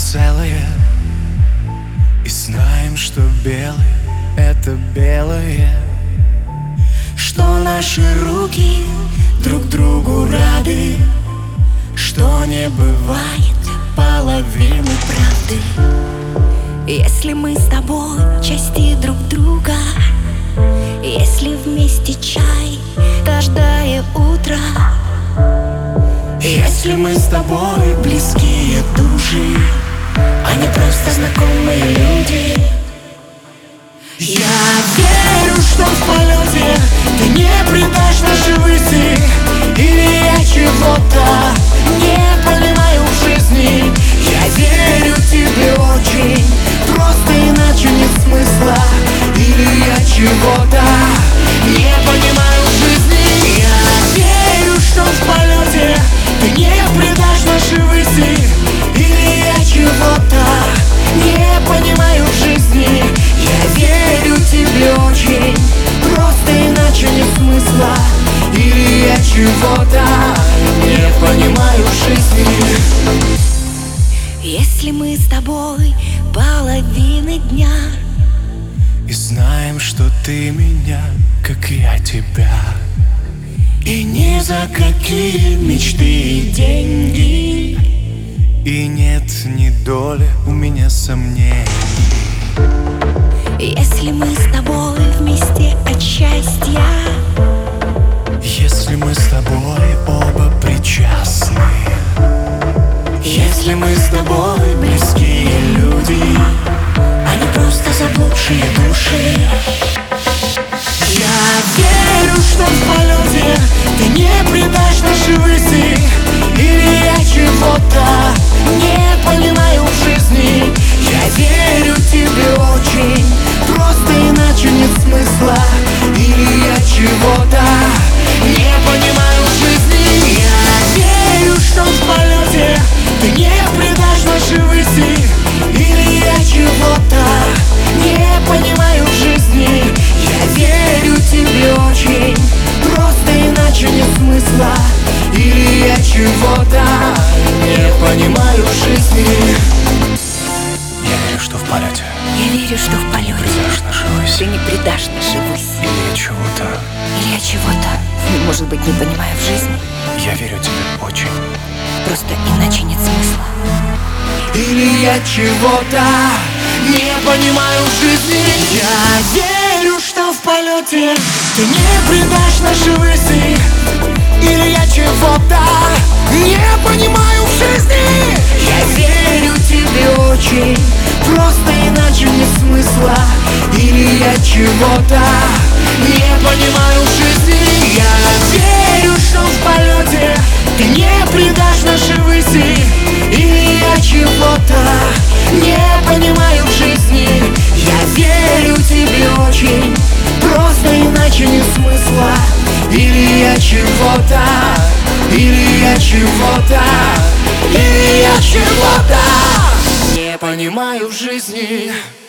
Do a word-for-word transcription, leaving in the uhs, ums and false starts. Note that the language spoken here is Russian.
целые, и знаем, что белые — это белое, что наши руки друг другу рады, что не бывает половины правды. Если мы с тобой части друг друга, если вместе чай каждое утро, если мы с тобой близкие души, а не просто знакомые люди. Я верю, что в полете ты не предашь наши выси, или я чего-то не понимаю в жизни. Я верю тебе очень, просто иначе нет смысла, или я чего-то не понимаю в жизни. Я верю, что в полете ты не предашь наши выси, или я чего-то не понимаю в жизни. Я верю тебе очень, просто иначе нет смысла, или я чего-то не понимаю в жизни. Если мы с тобой половины дня, и знаем, что ты меня, как я тебя, и ни за какие мечты и деньги, и нет ни доли у меня сомнений. если мы с тобой вместе от счастья, если мы с тобой оба причастны, если мы с тобой близкие люди, а не просто заблудшие души. Я верю, что в полете ты не предашь наши выси, или я чего-то не понимаю в жизни. Я верю тебе очень, просто иначе нет смысла, или я чего-то не понимаю в жизни. Я верю, что в полете ты не предашь наши выси, или я чего-то не понимаю в жизни. Я верю тебе очень, просто иначе нет смысла, или я чего-то не понимаю в жизни. Я верю, что в полете Я верю, что в полете предашь наши выси, ты не предашь наши выси, или я чего-то, или я чего-то, может быть, не понимаю в жизни. я верю тебе очень, Просто иначе нет смысла, или я чего-то не понимаю в жизни. Я верю, что в полете ты не предашь наши выси, или я чего-то не понимаю в жизни. Я верю тебе очень, просто иначе нет смысла, или я чего-то не понимаю в жизни. Я верю, что в полете ты не предашь наши выси, или я чего-то не понимаю в жизни. Я верю тебе очень, просто иначе нет смысла, или я чего-то, или я чего-то, или я чего-то не понимаю в жизни.